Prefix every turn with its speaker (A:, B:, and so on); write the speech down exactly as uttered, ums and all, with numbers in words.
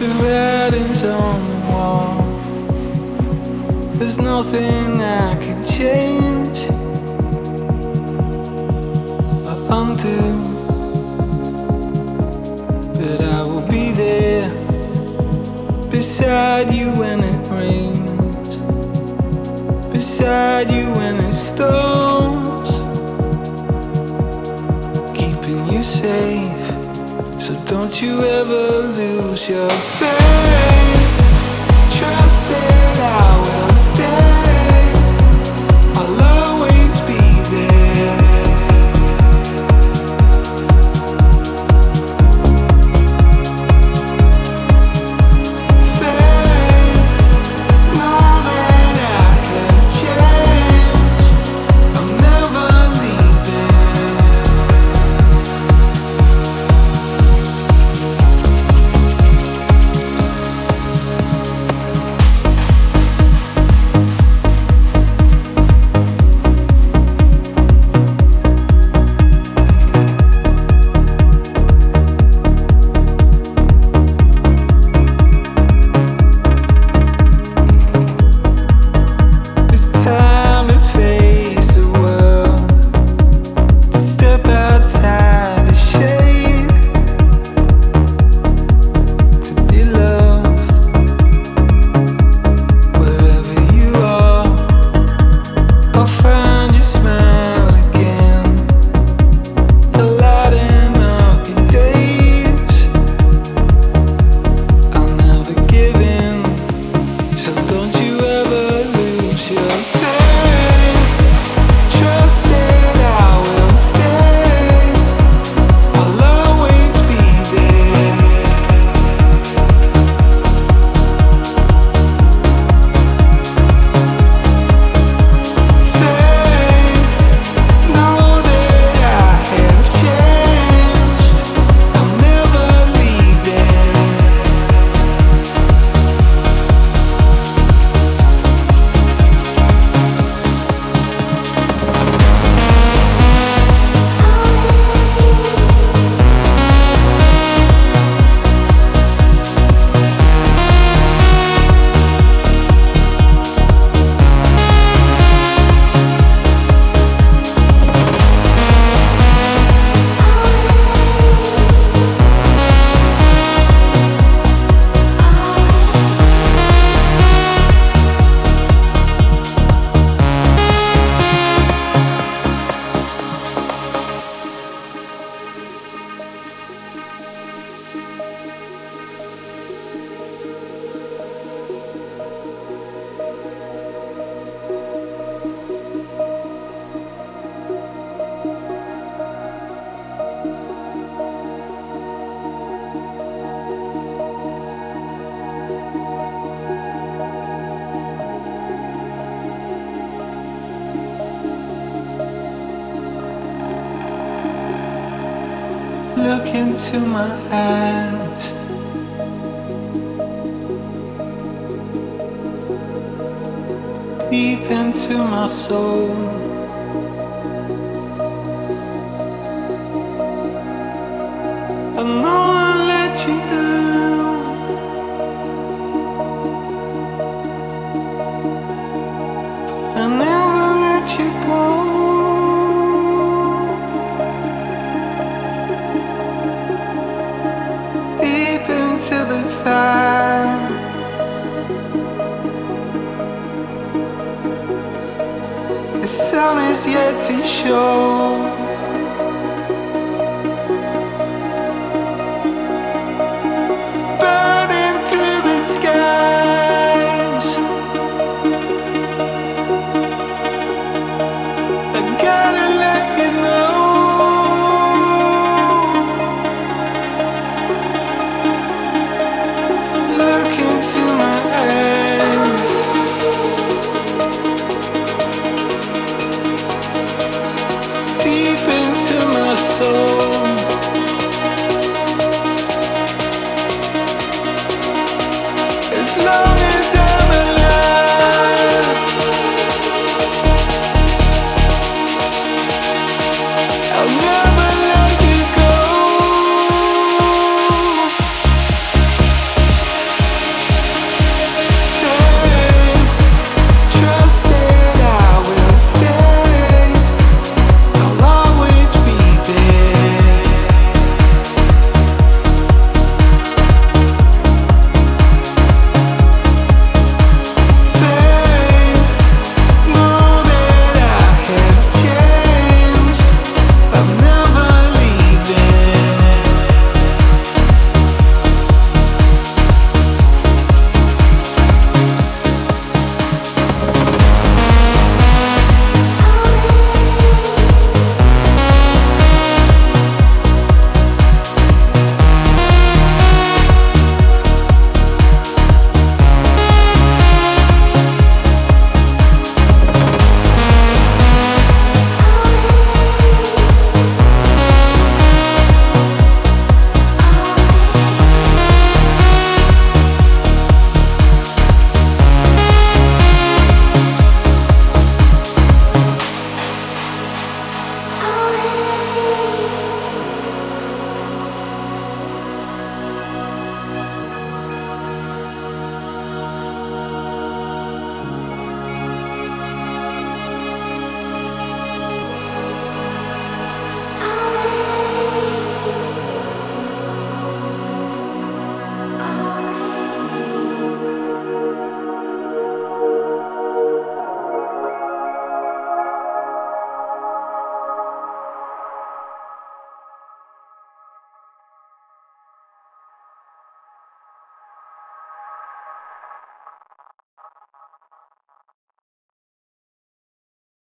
A: The writing's on the wall. There's nothing I can change or undo, but I will be there beside you when it rains, beside you when it storms, keeping you safe. So don't you ever lose your faith. Trust that I will stay. I'll always be there. Faith, know that I have changed. I'll never leave Look into my eyes. Deep into my soul. I know I let you down. I never let you go. To the fire, the sun is yet to show.